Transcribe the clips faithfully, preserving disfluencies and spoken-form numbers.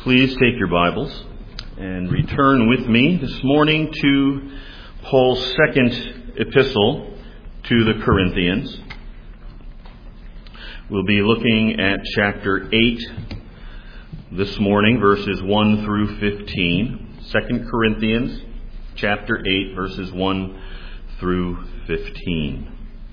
Please take your Bibles and return with me this morning to Paul's second epistle to the Corinthians. We'll be looking at chapter eight this morning, verses one through fifteen. Second Corinthians chapter eight, verses one through fifteen.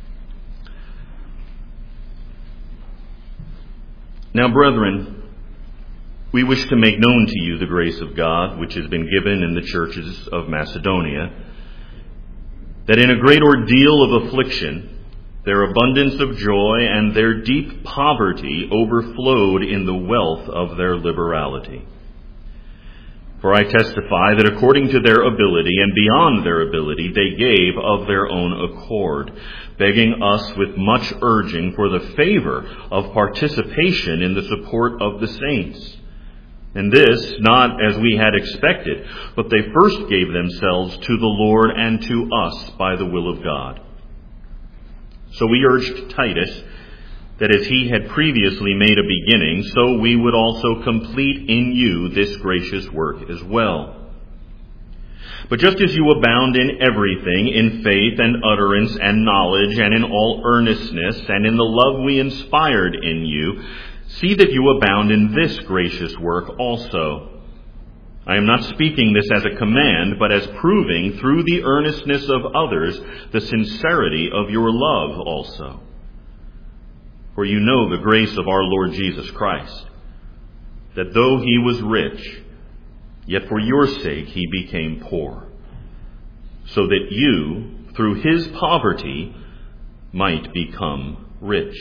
Now, brethren, we wish to make known to you the grace of God, which has been given in the churches of Macedonia, that in a great ordeal of affliction, their abundance of joy and their deep poverty overflowed in the wealth of their liberality. For I testify that according to their ability and beyond their ability, they gave of their own accord, begging us with much urging for the favor of participation in the support of the saints. And this, not as we had expected, but they first gave themselves to the Lord and to us by the will of God. So we urged Titus that as he had previously made a beginning, so we would also complete in you this gracious work as well. But just as you abound in everything, in faith and utterance and knowledge and in all earnestness and in the love we inspired in you, see that you abound in this gracious work also. I am not speaking this as a command, but as proving through the earnestness of others the sincerity of your love also. For you know the grace of our Lord Jesus Christ, that though he was rich, yet for your sake he became poor, so that you, through his poverty, might become rich.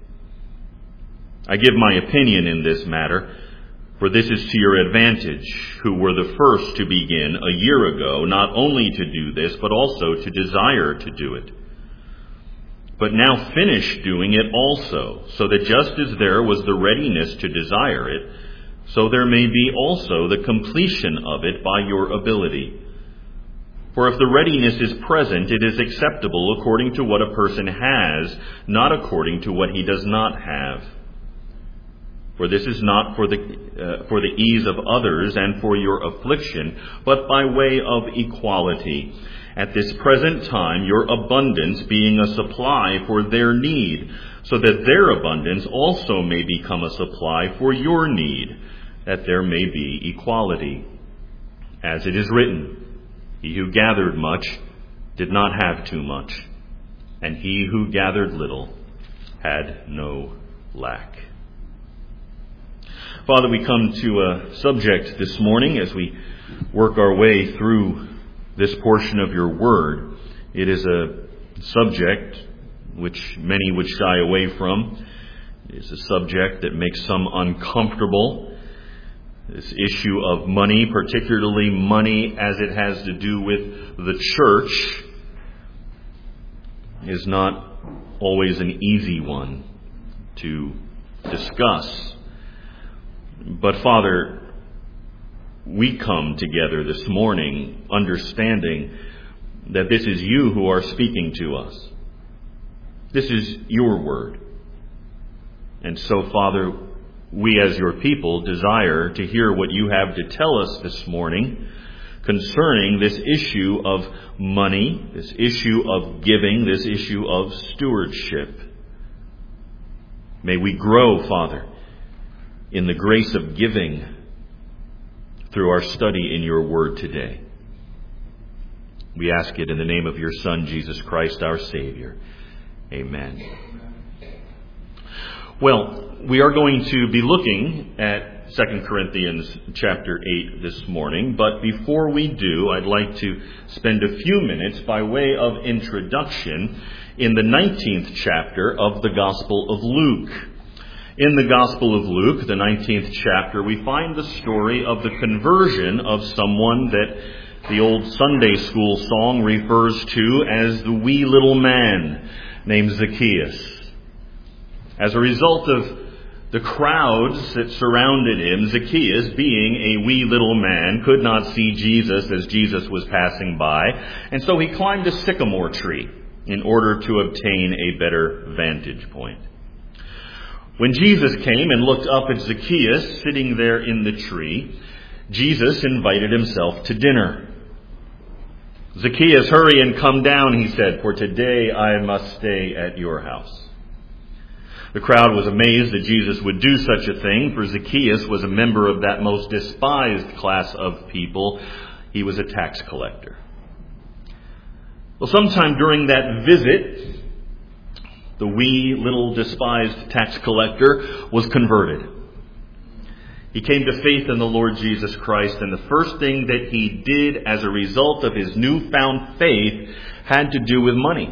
I give my opinion in this matter, for this is to your advantage, who were the first to begin a year ago, not only to do this, but also to desire to do it. But now finish doing it also, so that just as there was the readiness to desire it, so there may be also the completion of it by your ability. For if the readiness is present, it is acceptable according to what a person has, not according to what he does not have. For this is not for the uh, for the ease of others and for your affliction, but by way of equality. At this present time, your abundance being a supply for their need, so that their abundance also may become a supply for your need, that there may be equality. As it is written, he who gathered much did not have too much, and he who gathered little had no lack. Father, we come to a subject this morning as we work our way through this portion of your word. It is a subject which many would shy away from. It is a subject that makes some uncomfortable. This issue of money, particularly money as it has to do with the church, is not always an easy one to discuss. But Father, we come together this morning understanding that this is you who are speaking to us. This is your word. And so, Father, we as your people desire to hear what you have to tell us this morning concerning this issue of money, this issue of giving, this issue of stewardship. May we grow, Father, in the grace of giving through our study in your word today. We ask it in the name of your Son, Jesus Christ, our Savior. Amen. Well, we are going to be looking at Second Corinthians chapter eight this morning, but before we do, I'd like to spend a few minutes by way of introduction in the nineteenth chapter of the Gospel of Luke. In the Gospel of Luke, the nineteenth chapter, we find the story of the conversion of someone that the old Sunday school song refers to as the wee little man named Zacchaeus. As a result of the crowds that surrounded him, Zacchaeus, being a wee little man, could not see Jesus as Jesus was passing by, and so he climbed a sycamore tree in order to obtain a better vantage point. When Jesus came and looked up at Zacchaeus sitting there in the tree, Jesus invited himself to dinner. "Zacchaeus, hurry and come down," he said, "for today I must stay at your house." The crowd was amazed that Jesus would do such a thing, for Zacchaeus was a member of that most despised class of people. He was a tax collector. Well, sometime during that visit, the wee little despised tax collector was converted. He came to faith in the Lord Jesus Christ, and the first thing that he did as a result of his newfound faith had to do with money.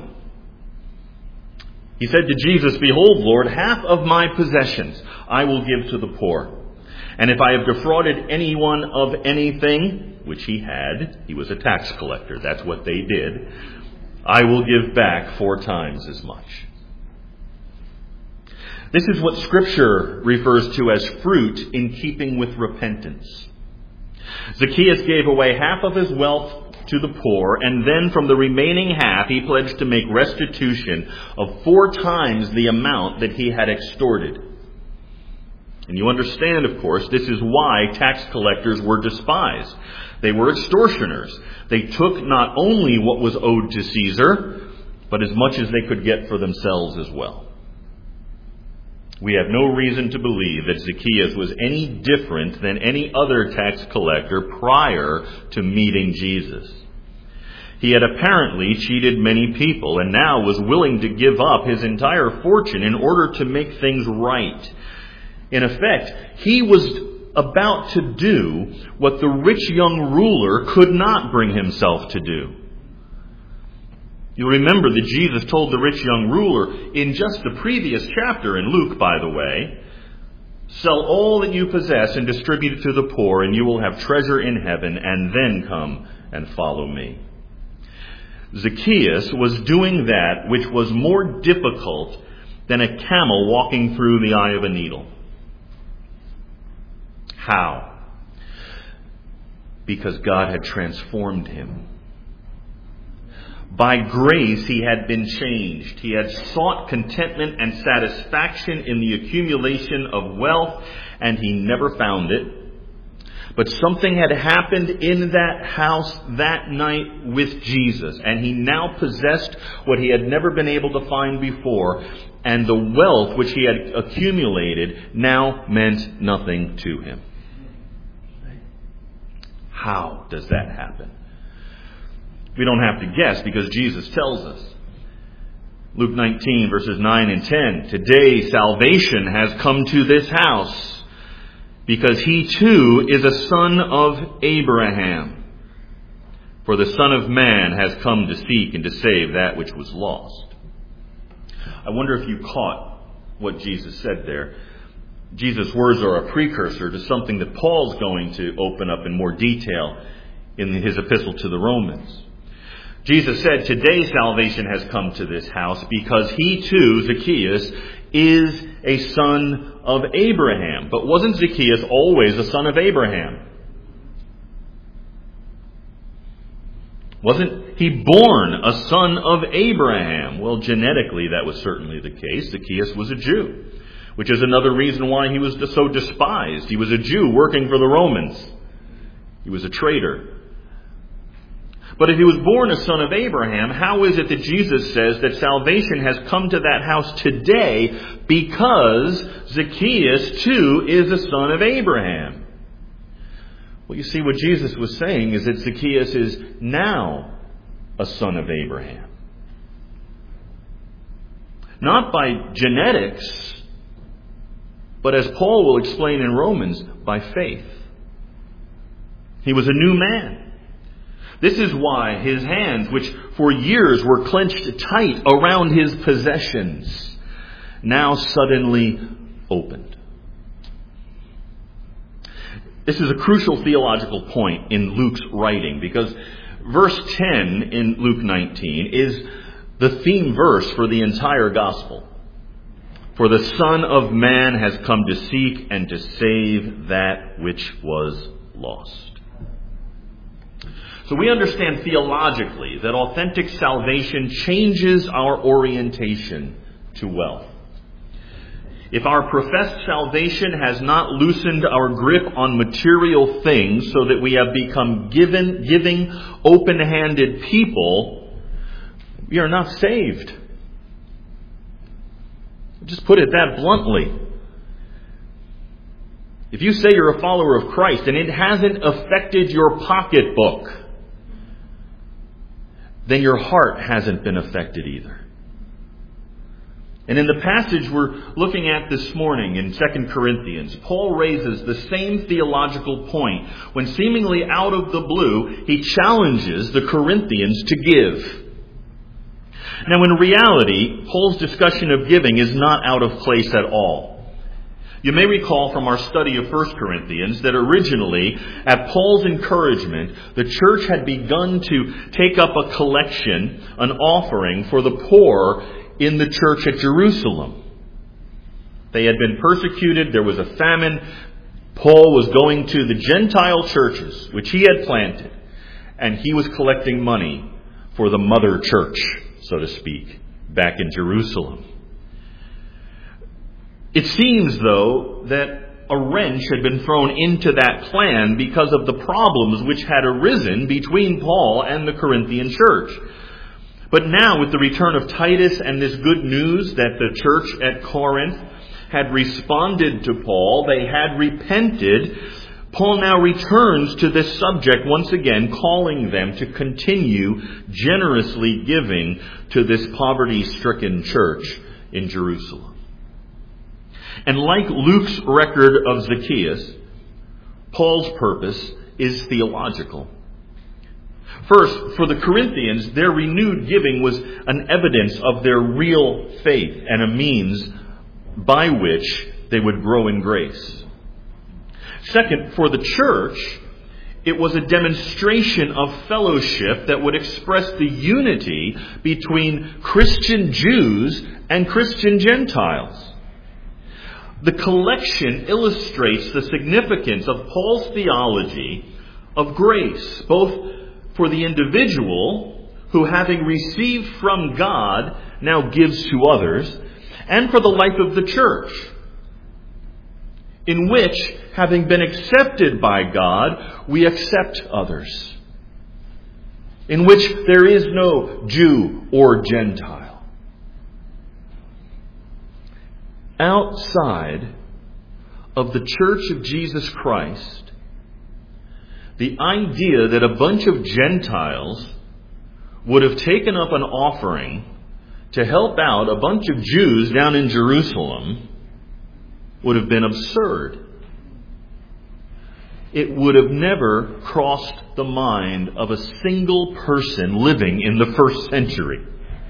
He said to Jesus, "Behold, Lord, half of my possessions I will give to the poor. And if I have defrauded anyone of anything," which he had, he was a tax collector, that's what they did, "I will give back four times as much." This is what Scripture refers to as fruit in keeping with repentance. Zacchaeus gave away half of his wealth to the poor, and then from the remaining half he pledged to make restitution of four times the amount that he had extorted. And you understand, of course, this is why tax collectors were despised. They were extortioners. They took not only what was owed to Caesar, but as much as they could get for themselves as well. We have no reason to believe that Zacchaeus was any different than any other tax collector prior to meeting Jesus. He had apparently cheated many people and now was willing to give up his entire fortune in order to make things right. In effect, he was about to do what the rich young ruler could not bring himself to do. You'll remember that Jesus told the rich young ruler in just the previous chapter in Luke, by the way, "Sell all that you possess and distribute it to the poor, and you will have treasure in heaven, and then come and follow me." Zacchaeus was doing that which was more difficult than a camel walking through the eye of a needle. How? Because God had transformed him. By grace he had been changed. He had sought contentment and satisfaction in the accumulation of wealth, and he never found it. But something had happened in that house that night with Jesus, and he now possessed what he had never been able to find before, and the wealth which he had accumulated now meant nothing to him. How does that happen? We don't have to guess because Jesus tells us. Luke nineteen, verses nine and ten. "Today salvation has come to this house, because he too is a son of Abraham. For the Son of Man has come to seek and to save that which was lost." I wonder if you caught what Jesus said there. Jesus' words are a precursor to something that Paul's going to open up in more detail in his epistle to the Romans. Jesus said, "Today salvation has come to this house because he too, Zacchaeus, is a son of Abraham." But wasn't Zacchaeus always a son of Abraham? Wasn't he born a son of Abraham? Well, genetically that was certainly the case. Zacchaeus was a Jew, which is another reason why he was so despised. He was a Jew working for the Romans. He was a traitor. But if he was born a son of Abraham, how is it that Jesus says that salvation has come to that house today because Zacchaeus too is a son of Abraham? Well, you see, what Jesus was saying is that Zacchaeus is now a son of Abraham. Not by genetics, but as Paul will explain in Romans, by faith. He was a new man. This is why his hands, which for years were clenched tight around his possessions, now suddenly opened. This is a crucial theological point in Luke's writing, because verse ten in Luke nineteen is the theme verse for the entire gospel. "For the Son of Man has come to seek and to save that which was lost." So we understand theologically that authentic salvation changes our orientation to wealth. if our professed salvation has not loosened our grip on material things so that we have become given, giving, open-handed people, we are not saved. Just put it that bluntly. If you say you're a follower of Christ and it hasn't affected your pocketbook, then your heart hasn't been affected either. And in the passage we're looking at this morning in Second Corinthians, Paul raises the same theological point when seemingly out of the blue, he challenges the Corinthians to give. Now in reality, Paul's discussion of giving is not out of place at all. You may recall from our study of First Corinthians that originally, at Paul's encouragement, the church had begun to take up a collection, an offering for the poor in the church at Jerusalem. They had been persecuted. There was a famine. Paul was going to the Gentile churches, which he had planted, and he was collecting money for the mother church, so to speak, back in Jerusalem. It seems, though, that a wrench had been thrown into that plan because of the problems which had arisen between Paul and the Corinthian church. But now, with the return of Titus and this good news that the church at Corinth had responded to Paul, they had repented, Paul now returns to this subject once again, calling them to continue generously giving to this poverty-stricken church in Jerusalem. And like Luke's record of Zacchaeus, Paul's purpose is theological. First, for the Corinthians, their renewed giving was an evidence of their real faith and a means by which they would grow in grace. Second, for the church, it was a demonstration of fellowship that would express the unity between Christian Jews and Christian Gentiles. The collection illustrates the significance of Paul's theology of grace, both for the individual who, having received from God, now gives to others, and for the life of the church, in which, having been accepted by God, we accept others, in which there is no Jew or Gentile. Outside of the Church of Jesus Christ, the idea that a bunch of Gentiles would have taken up an offering to help out a bunch of Jews down in Jerusalem would have been absurd. It would have never crossed the mind of a single person living in the first century.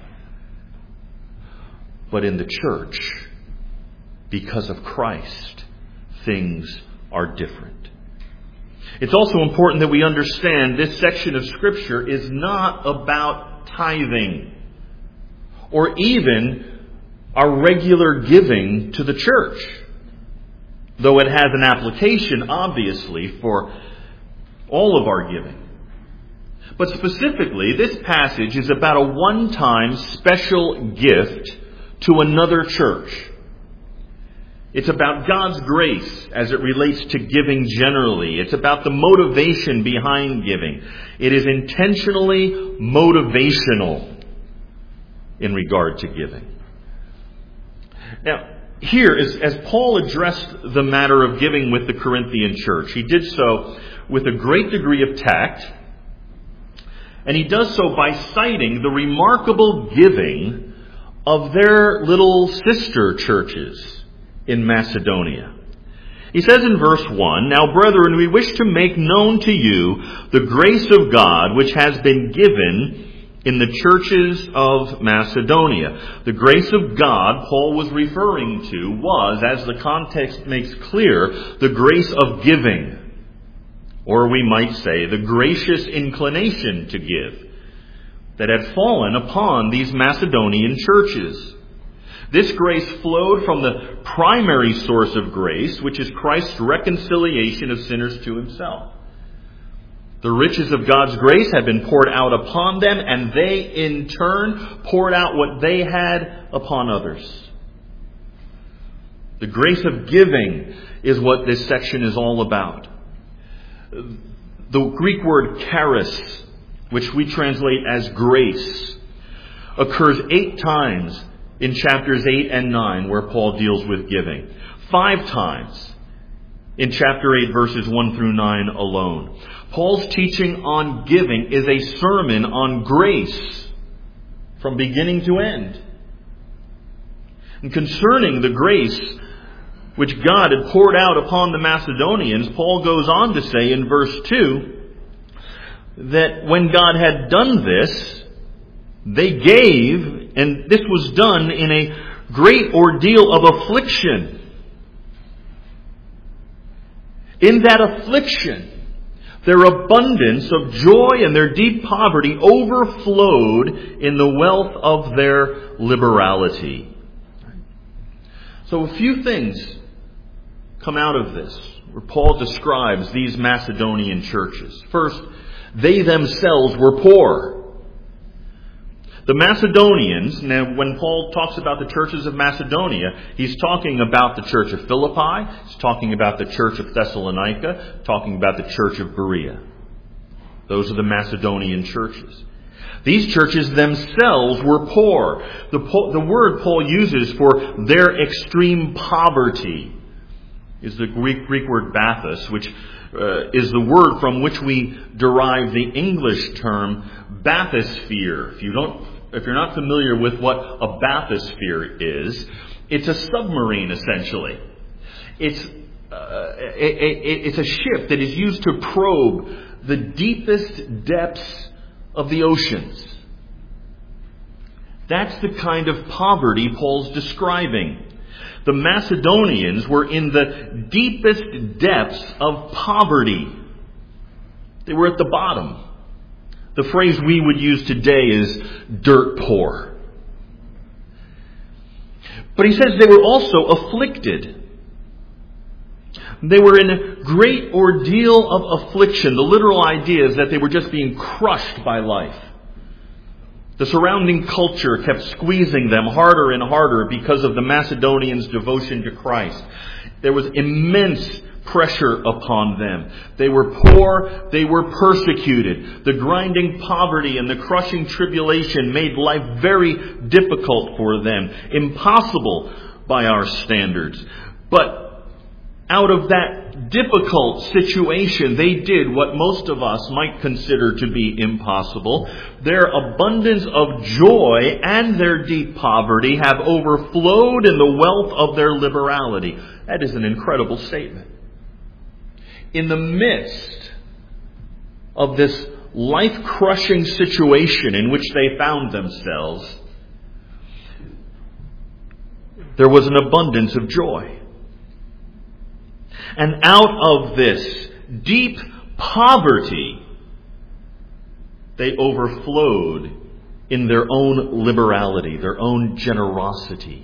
But in the church, because of Christ, things are different. It's also important that we understand this section of Scripture is not about tithing or even our regular giving to the church, though it has an application, obviously, for all of our giving. But specifically, this passage is about a one-time special gift to another church. It's about God's grace as it relates to giving generally. It's about the motivation behind giving. It is intentionally motivational in regard to giving. Now, here, as, as Paul addressed the matter of giving with the Corinthian church, he did so with a great degree of tact, and he does so by citing the remarkable giving of their little sister churches in Macedonia. He says in verse one, "Now, brethren, we wish to make known to you the grace of God which has been given in the churches of Macedonia." The grace of God Paul was referring to was, as the context makes clear, the grace of giving. Or we might say the gracious inclination to give that had fallen upon these Macedonian churches. This grace flowed from the primary source of grace, which is Christ's reconciliation of sinners to himself. The riches of God's grace had been poured out upon them, and they in turn poured out what they had upon others. The grace of giving is what this section is all about. The Greek word charis, which we translate as grace, occurs eight times in chapters eight and nine where Paul deals with giving. Five times in chapter eight, verses one through nine alone. Paul's teaching on giving is a sermon on grace from beginning to end. And concerning the grace which God had poured out upon the Macedonians, Paul goes on to say in verse two that when God had done this, they gave, and this was done in a great ordeal of affliction. In that affliction, their abundance of joy and their deep poverty overflowed in the wealth of their liberality. So a few things come out of this, where Paul describes these Macedonian churches. First, they themselves were poor. The Macedonians, now when Paul talks about the churches of Macedonia, he's talking about the church of Philippi, he's talking about the church of Thessalonica, talking about the church of Berea. Those are the Macedonian churches. These churches themselves were poor. The, the word Paul uses for their extreme poverty is the Greek, Greek word bathos, which uh, is the word from which we derive the English term bathysphere. If you don't, if you're not familiar with what a bathysphere is, it's a submarine essentially. It's uh, a, a, it's a ship that is used to probe the deepest depths of the oceans. That's the kind of poverty Paul's describing. The Macedonians were in the deepest depths of poverty. They were at the bottom. The phrase we would use today is dirt poor. But he says they were also afflicted. They were in a great ordeal of affliction. The literal idea is that they were just being crushed by life. The surrounding culture kept squeezing them harder and harder because of the Macedonians' devotion to Christ. There was immense pressure upon them. They were poor, they were persecuted. The grinding poverty and the crushing tribulation made life very difficult for them, impossible by our standards. But out of that difficult situation, they did what most of us might consider to be impossible. Their abundance of joy and their deep poverty have overflowed in the wealth of their liberality. That is an incredible statement. In the midst of this life-crushing situation in which they found themselves, there was an abundance of joy. And out of this deep poverty, they overflowed in their own liberality, their own generosity.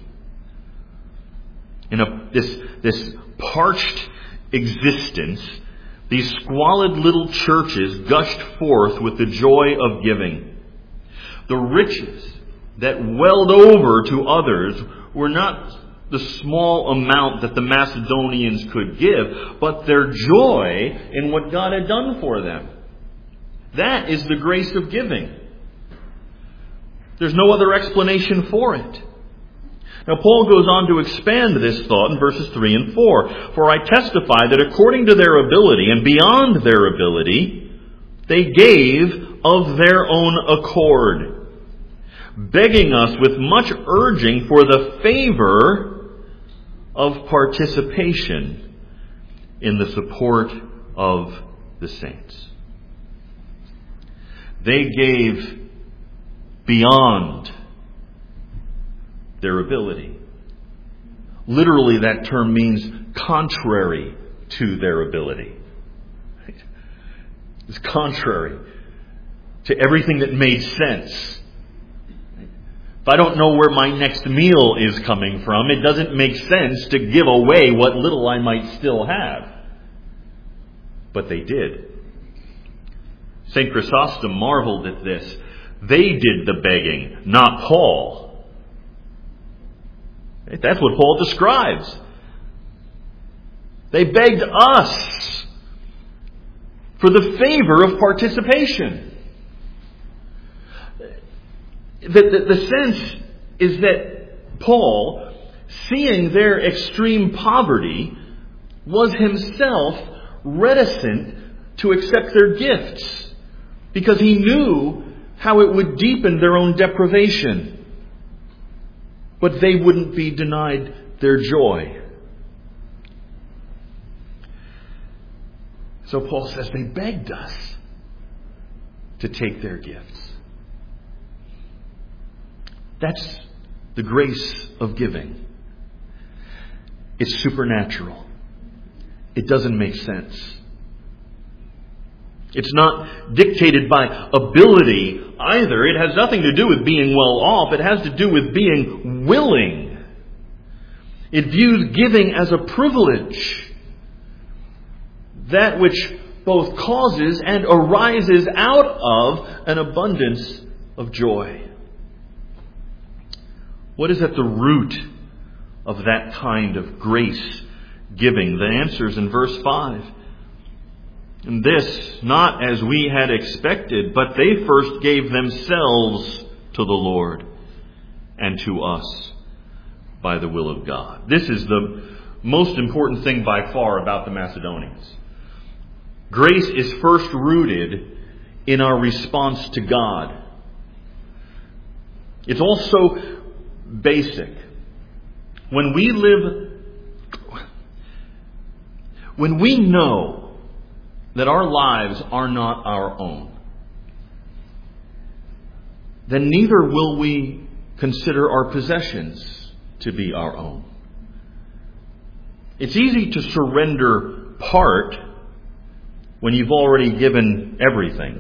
In a, this, this parched existence, these squalid little churches gushed forth with the joy of giving. The riches that welled over to others were not the small amount that the Macedonians could give, but their joy in what God had done for them. That is the grace of giving. There's no other explanation for it. Now Paul goes on to expand this thought in verses three and four. For I testify that according to their ability and beyond their ability, they gave of their own accord, begging us with much urging for the favor of participation in the support of the saints. They gave beyond their ability. Literally, that term means contrary to their ability. It's contrary to everything that made sense. If I don't know where my next meal is coming from, it doesn't make sense to give away what little I might still have. But they did. Saint Chrysostom marveled at this. They did the begging, not Paul. That's what Paul describes. They begged us for the favor of participation. The, the, the sense is that Paul, seeing their extreme poverty, was himself reticent to accept their gifts because he knew how it would deepen their own deprivation. But they wouldn't be denied their joy. So Paul says they begged us to take their gifts. That's the grace of giving. It's supernatural. It doesn't make sense. It's not dictated by ability either. It has nothing to do with being well off. It has to do with being willing. It views giving as a privilege. That which both causes and arises out of an abundance of joy. What is at the root of that kind of grace giving? The answer is in verse five. And this, not as we had expected, but they first gave themselves to the Lord and to us by the will of God. This is the most important thing by far about the Macedonians. Grace is first rooted in our response to God. It's also basic. When we live, when we know that our lives are not our own, then neither will we consider our possessions to be our own. It's easy to surrender part when you've already given everything.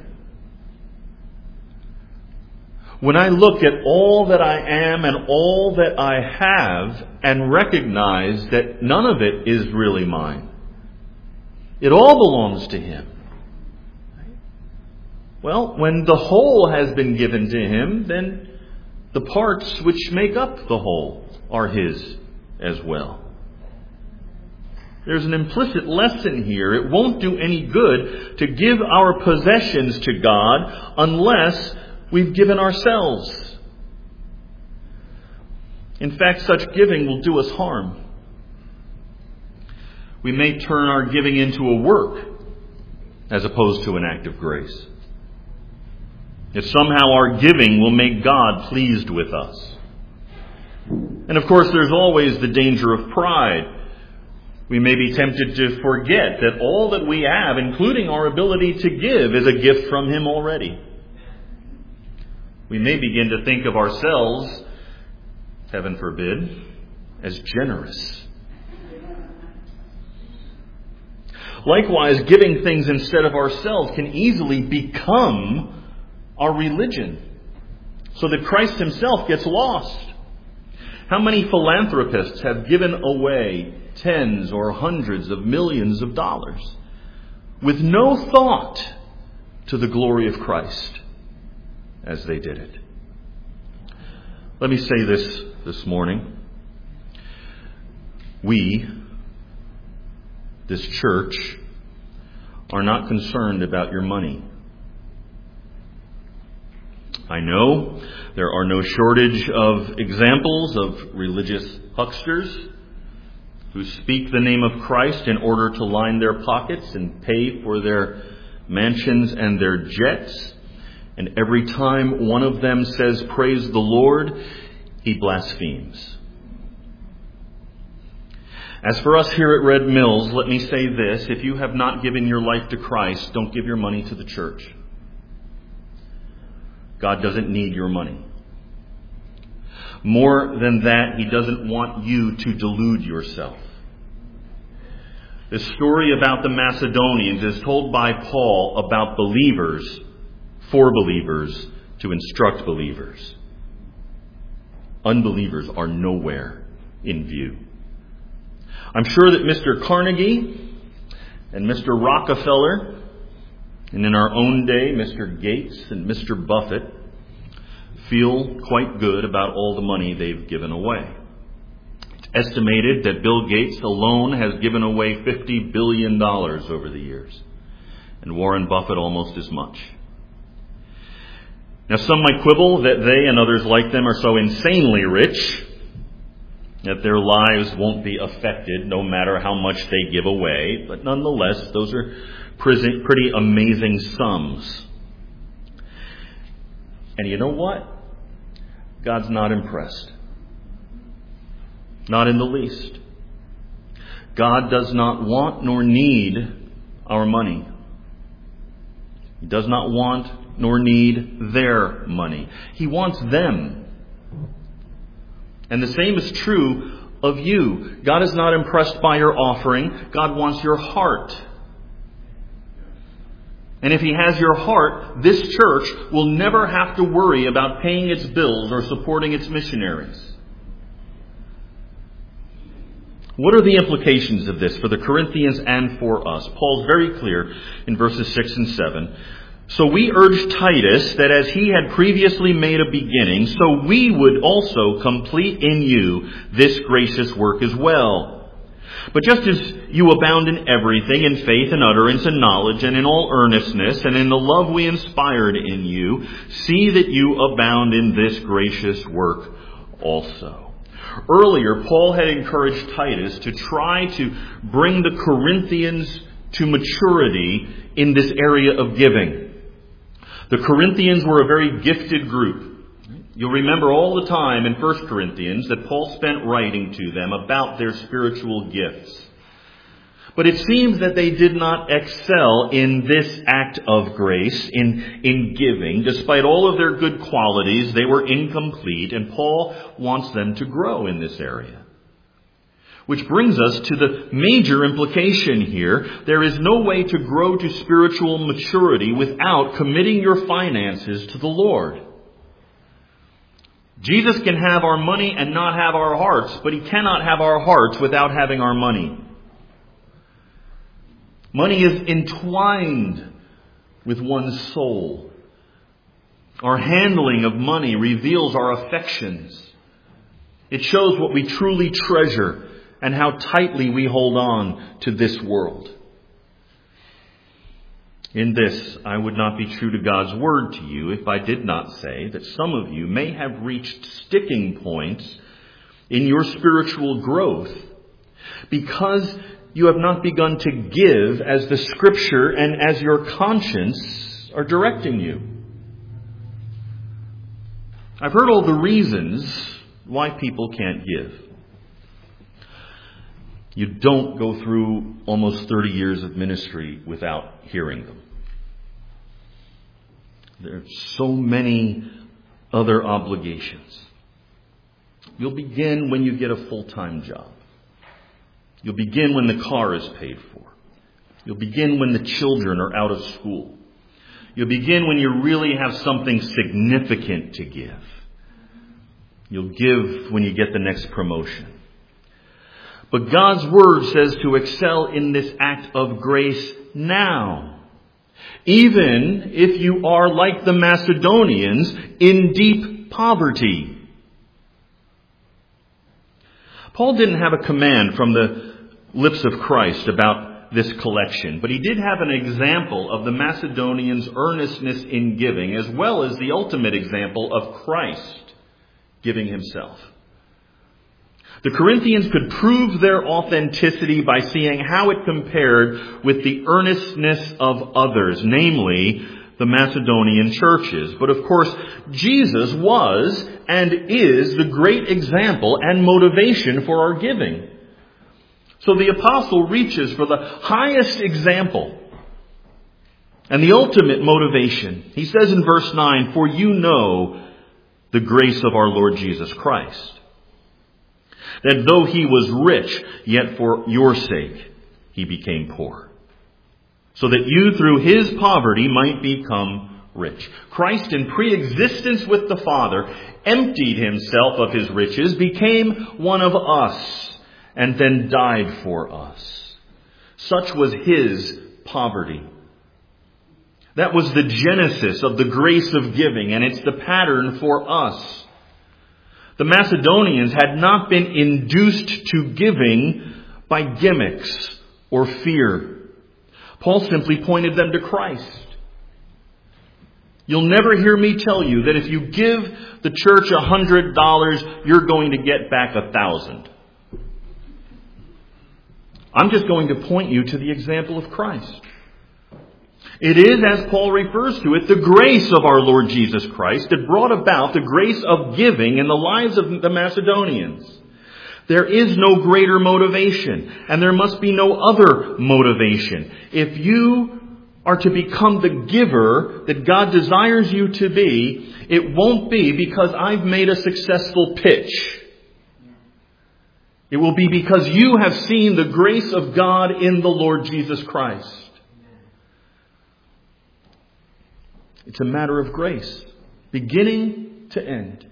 When I look at all that I am and all that I have and recognize that none of it is really mine, it all belongs to Him. Well, when the whole has been given to Him, then the parts which make up the whole are His as well. There's an implicit lesson here. It won't do any good to give our possessions to God unless we've given ourselves. In fact, such giving will do us harm. We may turn our giving into a work as opposed to an act of grace. If somehow our giving will make God pleased with us. And of course, there's always the danger of pride. We may be tempted to forget that all that we have, including our ability to give, is a gift from Him already. We may begin to think of ourselves, heaven forbid, as generous. Likewise, giving things instead of ourselves can easily become our religion, so that Christ Himself gets lost. How many philanthropists have given away tens or hundreds of millions of dollars with no thought to the glory of Christ as they did it? Let me say this this morning. We, this church, are not concerned about your money. I know there are no shortage of examples of religious hucksters who speak the name of Christ in order to line their pockets and pay for their mansions and their jets. And every time one of them says, "Praise the Lord," he blasphemes. As for us here at Red Mills, let me say this. If you have not given your life to Christ, don't give your money to the church. God doesn't need your money. More than that, He doesn't want you to delude yourself. The story about the Macedonians is told by Paul about believers, for believers, to instruct believers. Unbelievers are nowhere in view. I'm sure that Mister Carnegie and Mister Rockefeller, and in our own day, Mister Gates and Mister Buffett, feel quite good about all the money they've given away. It's estimated that Bill Gates alone has given away fifty billion dollars over the years, and Warren Buffett almost as much. Now, some might quibble that they and others like them are so insanely rich that their lives won't be affected no matter how much they give away, but nonetheless, those are pretty amazing sums. And you know what? God's not impressed. Not in the least. God does not want nor need our money. He does not want nor need their money. He wants them. And the same is true of you. God is not impressed by your offering. God wants your heart. And if He has your heart, this church will never have to worry about paying its bills or supporting its missionaries. What are the implications of this for the Corinthians and for us? Paul's very clear in verses six and seven. So we urge Titus that as he had previously made a beginning, so we would also complete in you this gracious work as well. But just as you abound in everything, in faith and utterance and knowledge, and in all earnestness, and in the love we inspired in you, see that you abound in this gracious work also. Earlier, Paul had encouraged Titus to try to bring the Corinthians to maturity in this area of giving. The Corinthians were a very gifted group. You'll remember all the time in First Corinthians that Paul spent writing to them about their spiritual gifts. But it seems that they did not excel in this act of grace, in, in giving. Despite all of their good qualities, they were incomplete, and Paul wants them to grow in this area. Which brings us to the major implication here. There is no way to grow to spiritual maturity without committing your finances to the Lord. Jesus can have our money and not have our hearts, but He cannot have our hearts without having our money. Money is entwined with one's soul. Our handling of money reveals our affections. It shows what we truly treasure and how tightly we hold on to this world. In this, I would not be true to God's word to you if I did not say that some of you may have reached sticking points in your spiritual growth because you have not begun to give as the Scripture and as your conscience are directing you. I've heard all the reasons why people can't give. You don't go through almost thirty years of ministry without hearing them. There are so many other obligations. You'll begin when you get a full-time job. You'll begin when the car is paid for. You'll begin when the children are out of school. You'll begin when you really have something significant to give. You'll give when you get the next promotion. But God's Word says to excel in this act of grace now. Even if you are like the Macedonians in deep poverty. Paul didn't have a command from the lips of Christ about this collection, but he did have an example of the Macedonians' earnestness in giving, as well as the ultimate example of Christ giving Himself. The Corinthians could prove their authenticity by seeing how it compared with the earnestness of others, namely the Macedonian churches. But of course, Jesus was and is the great example and motivation for our giving. So the apostle reaches for the highest example and the ultimate motivation. He says in verse nine, "For you know the grace of our Lord Jesus Christ, that though He was rich, yet for your sake He became poor, so that you through His poverty might become rich." Christ, in pre-existence with the Father, emptied Himself of His riches, became one of us, and then died for us. Such was His poverty. That was the genesis of the grace of giving, and it's the pattern for us. The Macedonians had not been induced to giving by gimmicks or fear. Paul simply pointed them to Christ. You'll never hear me tell you that if you give the church a hundred dollars, you're going to get back a thousand. I'm just going to point you to the example of Christ. It is, as Paul refers to it, the grace of our Lord Jesus Christ that brought about the grace of giving in the lives of the Macedonians. There is no greater motivation, and there must be no other motivation. If you are to become the giver that God desires you to be, it won't be because I've made a successful pitch. It will be because you have seen the grace of God in the Lord Jesus Christ. It's a matter of grace, beginning to end.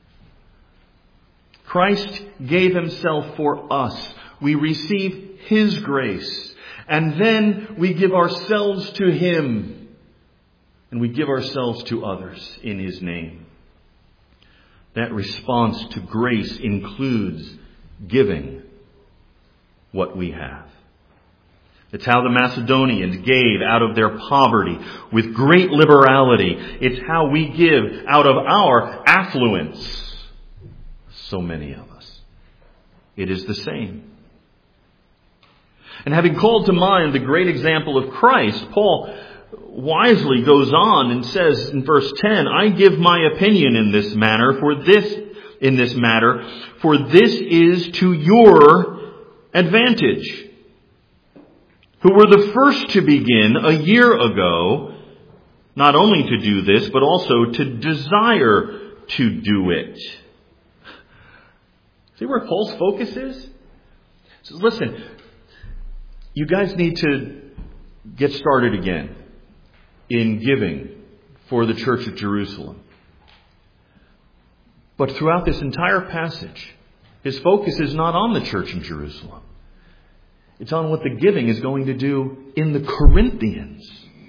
Christ gave himself for us. We receive his grace. And then we give ourselves to him. And we give ourselves to others in his name. That response to grace includes giving what we have. It's how the Macedonians gave out of their poverty with great liberality. It's how we give out of our affluence. So many of us. It is the same. And having called to mind the great example of Christ, Paul wisely goes on and says in verse ten, I give my opinion in this manner for this, in this matter, for this is to your advantage. Who were the first to begin a year ago, not only to do this, but also to desire to do it. See where Paul's focus is? He says, listen, you guys need to get started again in giving for the church at Jerusalem. But throughout this entire passage, his focus is not on the church in Jerusalem. It's on what the giving is going to do in the Corinthians.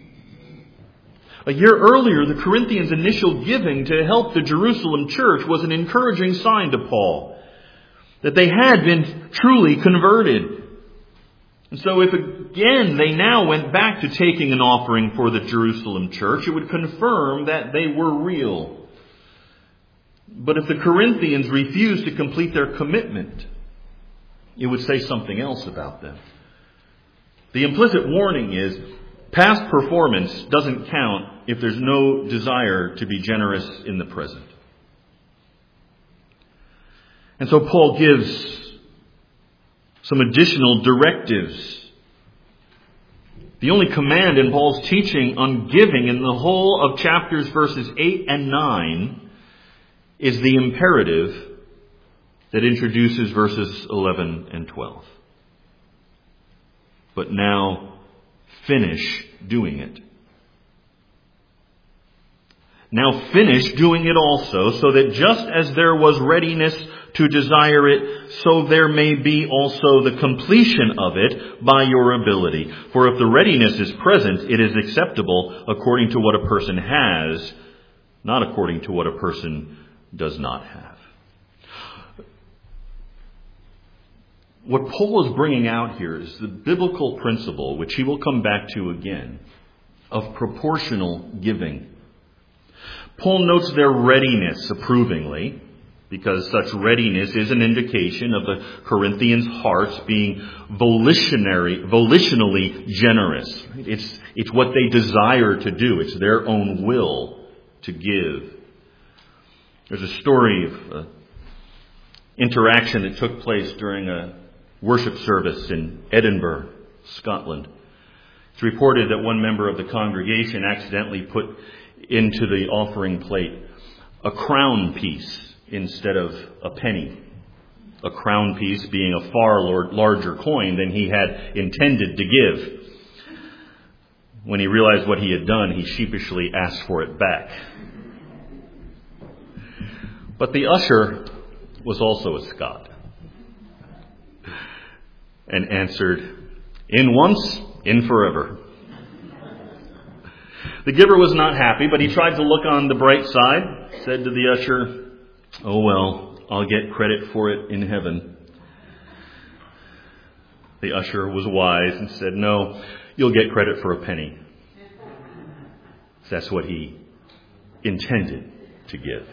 A year earlier, the Corinthians' initial giving to help the Jerusalem church was an encouraging sign to Paul that they had been truly converted. And so if again they now went back to taking an offering for the Jerusalem church, it would confirm that they were real. But if the Corinthians refused to complete their commitment, it would say something else about them. The implicit warning is past performance doesn't count if there's no desire to be generous in the present. And so Paul gives some additional directives. The only command in Paul's teaching on giving in the whole of chapters verses eight and nine is the imperative that introduces verses eleven and twelve. But now finish doing it. Now finish doing it also, so that just as there was readiness to desire it, so there may be also the completion of it by your ability. For if the readiness is present, it is acceptable according to what a person has, not according to what a person does not have. What Paul is bringing out here is the biblical principle, which he will come back to again, of proportional giving. Paul notes their readiness approvingly, because such readiness is an indication of the Corinthians' hearts being volitionary, volitionally generous. It's, it's what they desire to do. It's their own will to give. There's a story of an interaction that took place during a worship service in Edinburgh, Scotland. It's reported that one member of the congregation accidentally put into the offering plate a crown piece instead of a penny. A crown piece being a far larger coin than he had intended to give. When he realized what he had done, he sheepishly asked for it back. But the usher was also a Scot and answered, "In once, in forever." The giver was not happy, but he tried to look on the bright side, said to the usher, "Oh well, I'll get credit for it in heaven. The usher was wise and said, no, you'll get credit for a penny. That's what he intended to give.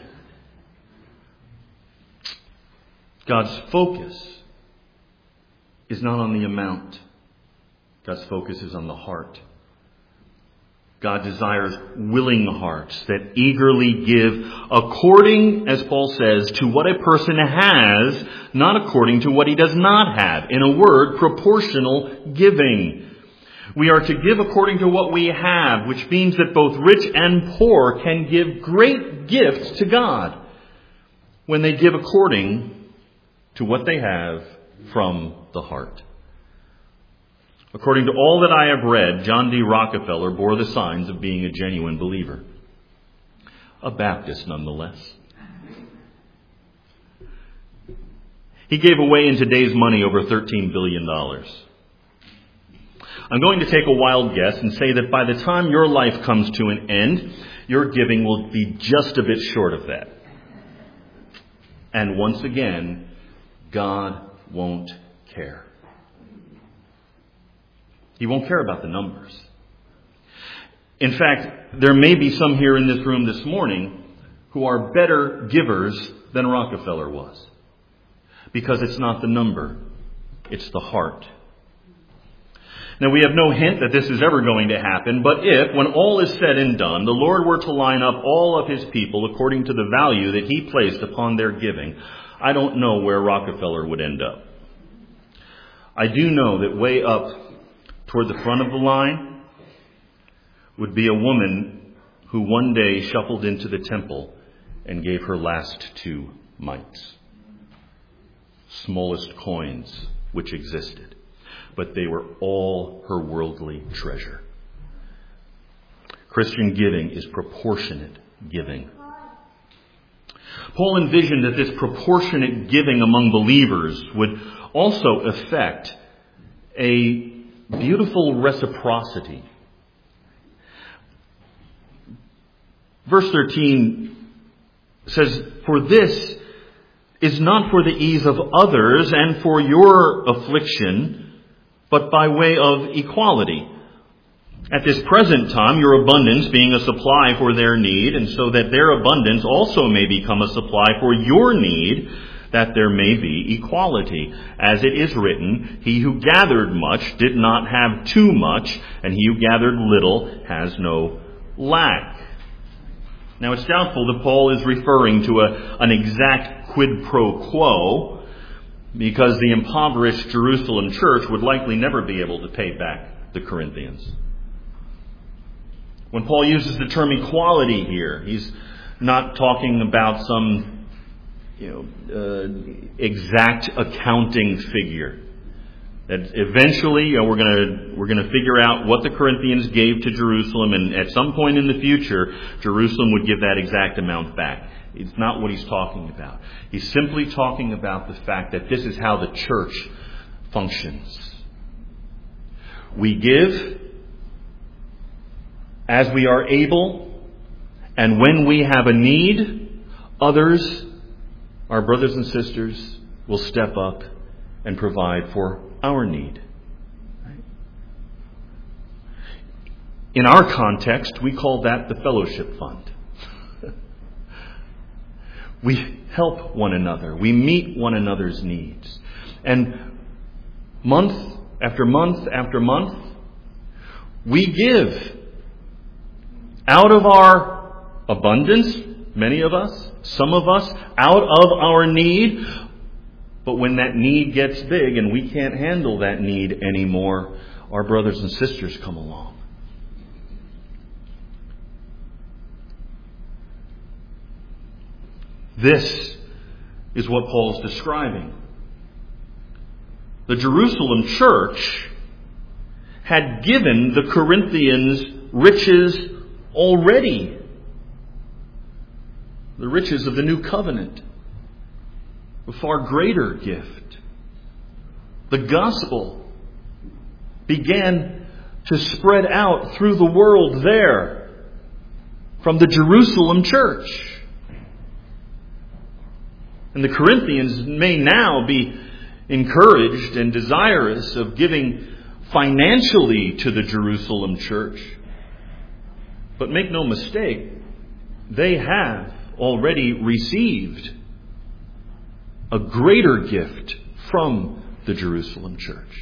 God's focus is not on the amount. God's focus is on the heart. God desires willing hearts that eagerly give according, as Paul says, to what a person has, not according to what he does not have. In a word, proportional giving. We are to give according to what we have, which means that both rich and poor can give great gifts to God when they give according to what they have from the heart. According to all that I have read, John D. Rockefeller bore the signs of being a genuine believer. A Baptist nonetheless. He gave away in today's money over thirteen billion dollars. I'm going to take a wild guess and say that by the time your life comes to an end, your giving will be just a bit short of that. And once again, God won't care. He won't care about the numbers. In fact, there may be some here in this room this morning who are better givers than Rockefeller was. Because it's not the number, it's the heart. Now, we have no hint that this is ever going to happen, but if, when all is said and done, the Lord were to line up all of his people according to the value that he placed upon their giving, I don't know where Rockefeller would end up. I do know that way up toward the front of the line would be a woman who one day shuffled into the temple and gave her last two mites. Smallest coins which existed. But they were all her worldly treasure. Christian giving is proportionate giving. Paul envisioned that this proportionate giving among believers would also affect a beautiful reciprocity. Verse thirteen says, "For this is not for the ease of others and for your affliction, but by way of equality. At this present time, your abundance being a supply for their need, and so that their abundance also may become a supply for your need, that there may be equality. As it is written, he who gathered much did not have too much, and he who gathered little has no lack." Now, it's doubtful that Paul is referring to a, an exact quid pro quo, because the impoverished Jerusalem church would likely never be able to pay back the Corinthians. When Paul uses the term equality here, he's not talking about some, you know, uh, exact accounting figure. That eventually, you know, we're going to we're going to figure out what the Corinthians gave to Jerusalem, and at some point in the future, Jerusalem would give that exact amount back. It's not what he's talking about. He's simply talking about the fact that this is how the church functions. We give as we are able, and when we have a need, others, our brothers and sisters, will step up and provide for our need. In our context, we call that the fellowship fund. We help one another. We meet one another's needs. And month after month after month, we give out of our abundance, many of us, some of us, out of our need. But when that need gets big and we can't handle that need anymore, our brothers and sisters come along. This is what Paul's describing. The Jerusalem church had given the Corinthians riches already. The riches of the new covenant. A far greater gift. The gospel began to spread out through the world there from the Jerusalem church. And the Corinthians may now be encouraged and desirous of giving financially to the Jerusalem church. But make no mistake, they have already received a greater gift from the Jerusalem church.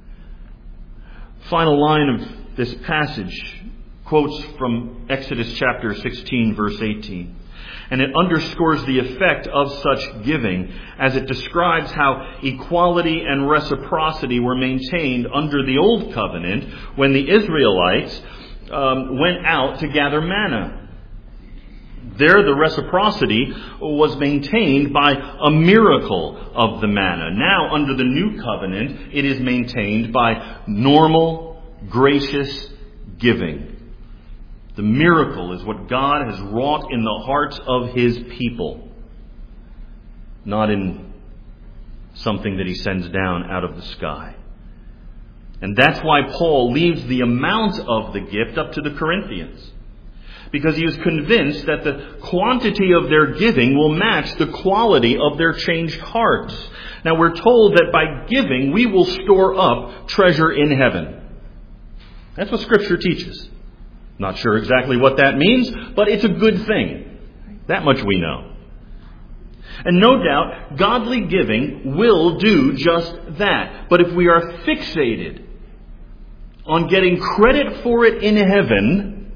Final line of this passage quotes from Exodus chapter sixteen, verse eighteen. And it underscores the effect of such giving as it describes how equality and reciprocity were maintained under the Old Covenant when the Israelites um, went out to gather manna. There, the reciprocity was maintained by a miracle of the manna. Now, under the New Covenant, it is maintained by normal, gracious giving. The miracle is what God has wrought in the hearts of His people, not in something that He sends down out of the sky. And that's why Paul leaves the amount of the gift up to the Corinthians, because he was convinced that the quantity of their giving will match the quality of their changed hearts. Now, we're told that by giving, we will store up treasure in heaven. That's what Scripture teaches. Not sure exactly what that means, but it's a good thing. That much we know. And no doubt, godly giving will do just that. But if we are fixated on getting credit for it in heaven,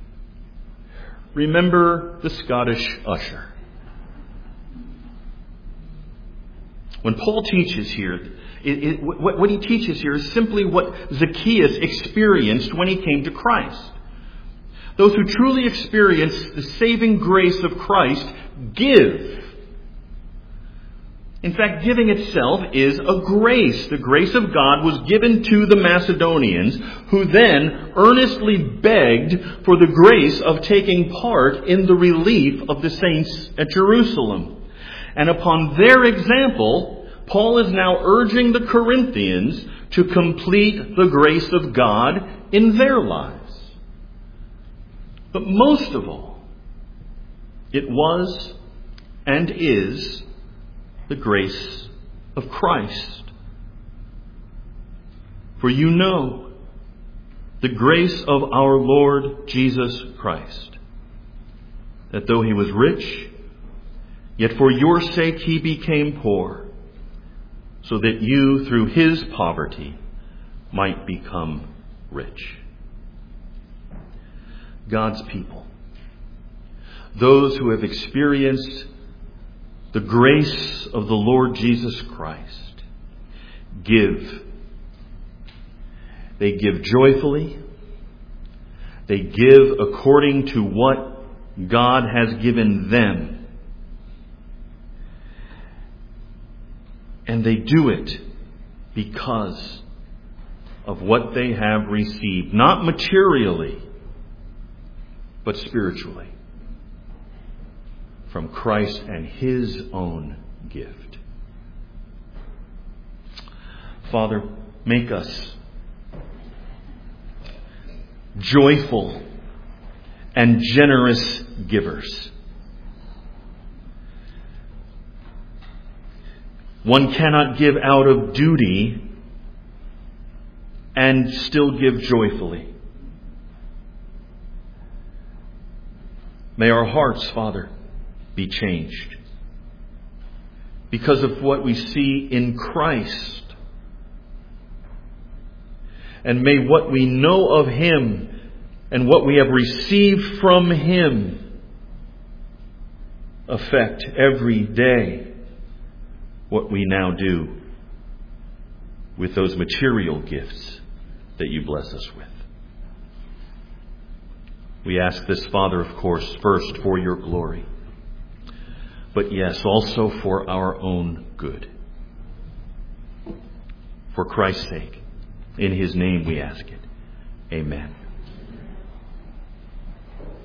remember the Scottish usher. When Paul teaches here, it, it, what, what he teaches here is simply what Zacchaeus experienced when he came to Christ. Those who truly experience the saving grace of Christ give. In fact, giving itself is a grace. The grace of God was given to the Macedonians, who then earnestly begged for the grace of taking part in the relief of the saints at Jerusalem. And upon their example, Paul is now urging the Corinthians to complete the grace of God in their lives. But most of all, it was and is the grace of Christ. For you know the grace of our Lord Jesus Christ, that though He was rich, yet for your sake He became poor, so that you through His poverty might become rich. God's people, those who have experienced the grace of the Lord Jesus Christ, give. They give joyfully. They give according to what God has given them. And they do it because of what they have received, not materially, but spiritually, from Christ and His own gift. Father, make us joyful and generous givers. One cannot give out of duty and still give joyfully. May our hearts, Father, be changed because of what we see in Christ. And may what we know of Him and what we have received from Him affect every day what we now do with those material gifts that you bless us with. We ask this, Father, of course, first for your glory, but yes, also for our own good. For Christ's sake, in His name we ask it. Amen.